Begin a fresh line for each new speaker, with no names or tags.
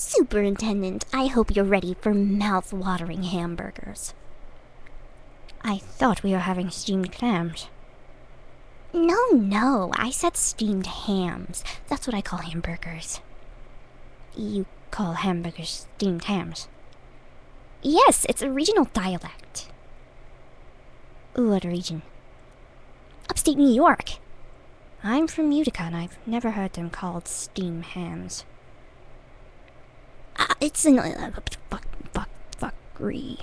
Superintendent, I hope you're ready for mouth-watering hamburgers.
I thought we were having steamed clams.
No, I said steamed hams. That's what I call hamburgers.
You call hamburgers steamed hams?
Yes, it's a regional dialect.
What region?
Upstate New York.
I'm from Utica, and I've never heard them called steam hams.
It's an fuckery.